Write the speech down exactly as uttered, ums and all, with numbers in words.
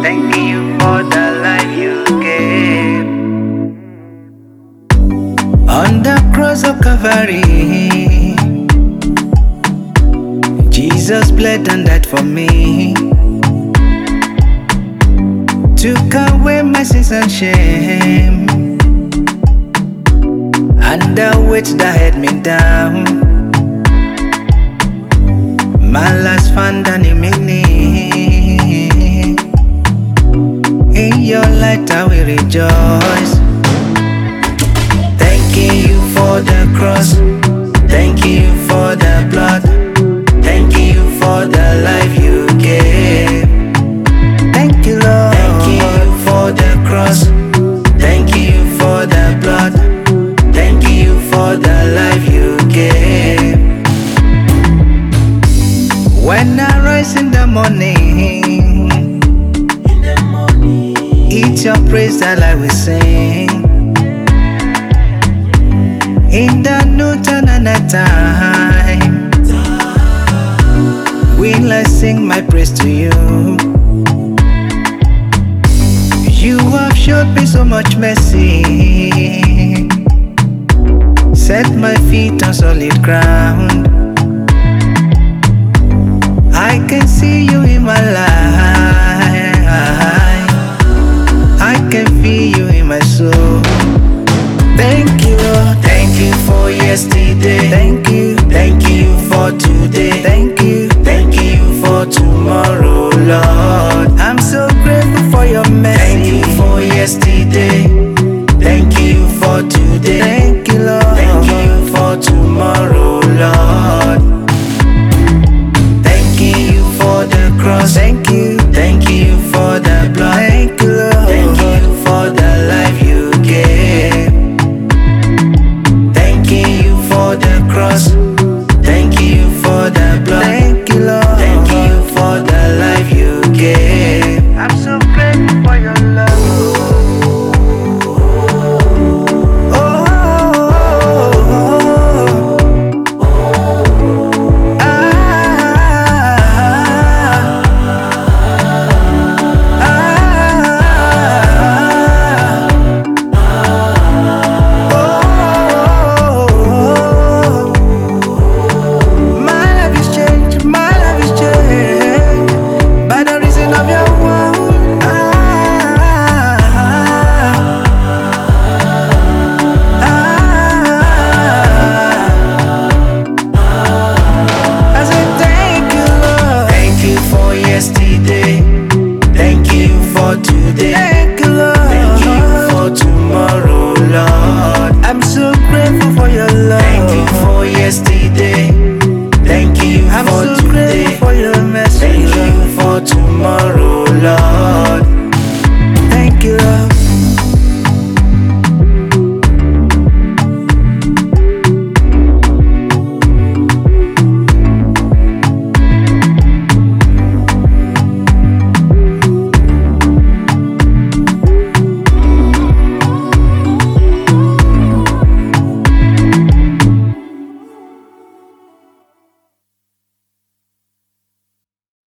Thank you for the life you gave. On the cross of Calvary, Jesus bled and died for me. Took away my sins and shame, and the weight that had me down. My last found an meaning. In your light I will rejoice. Thank you for the cross. Thank you for the blood. Thank you for the life you gave. Thank you, Lord. Thank you for the cross. Thank you for the blood. Thank you for the life you gave. When I rise in the morning, in the morning, it's your praise that I will sing. In the noon and night time, will I sing my praise to you? You have showed me so much mercy, set my feet on solid ground. I can see you in my life, I can feel you in my soul. Thank you, Lord. Thank you for yesterday. Thank you, thank you for today. Thank you, thank you for tomorrow, Lord. I'm so grateful for your mercy. Thank you for yesterday. Thank you for today. Thank you, Lord. Thank you for tomorrow, Lord. Thank you for the cross. Thank you, thank you for the blood. Thank you, Lord. Thank you for the life you gave. Thank you for the cross. Thank you for the blood. Thank you, Lord. Thank you for the life you gave. I'm so grateful for your love. Yesterday, thank you for today. Thank you, Lord. Thank you for tomorrow, Lord. I'm so grateful for your love. Thank you for yesterday. Thank you I'm for so today. Grateful for your mercy. Thank you for tomorrow.